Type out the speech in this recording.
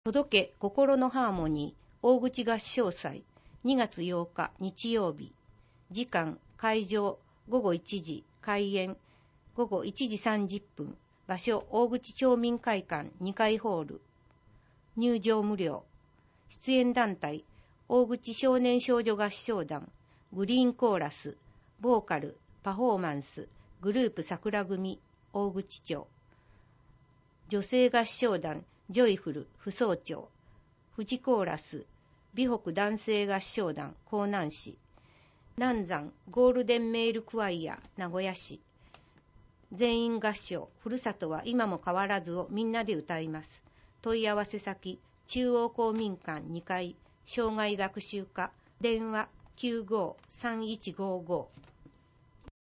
届け心のハーモニー大口合唱祭2月8日日曜日。時間会場午後1時、開演午後1時30分。場所大口町民会館2階ホール。入場無料。出演団体大口少年少女合唱団、グリーンコーラス、ボーカル、パフォーマンス、グループ桜組大口町。女性合唱団ジョイフル扶桑町、富士コーラス、美北男性合唱団江南市、南山ゴールデンメールクワイア名古屋市。全員合唱、ふるさとは今も変わらずをみんなで歌います。問い合わせ先、中央公民館2階、障害学習課、電話95-3155。